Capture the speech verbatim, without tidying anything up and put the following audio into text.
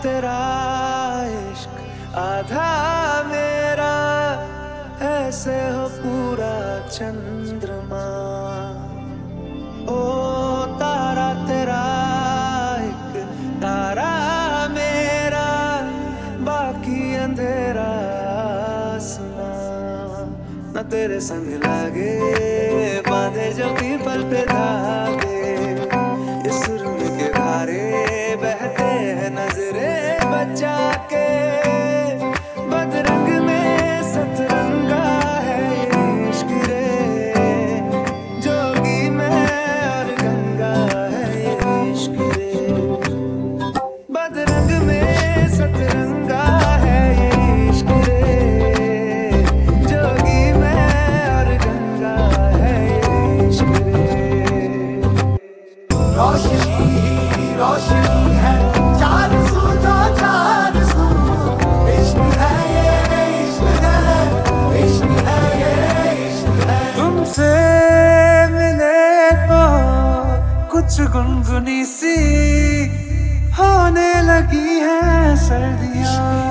तेरा इश्क आधा मेरा, ऐसे हो पूरा चंद्रमा। ओ तारा तेरा एक तारा मेरा, बाकी अंधेरा सुना। न तेरे संग लागे बांधे जो पीपल पे धागे, इस सुरंग के धारे बहते हैं नजरे बचा के। बदरंग में सतरंगा है ये इश्क रे, जोगी में और गंगा है ये इश्क रे। बदरंग में सतरंगा है ये इश्क रे, जोगी में और गंगा है ये इश्क रे। रोशनी ही रोशनी है चार सू जो चार सू, इश्क है ये इश्क है, इश्क है ये इश्क है। तुमसे मिले तो कुछ गुनगुनी सी होने लगी है सर्दियाँ।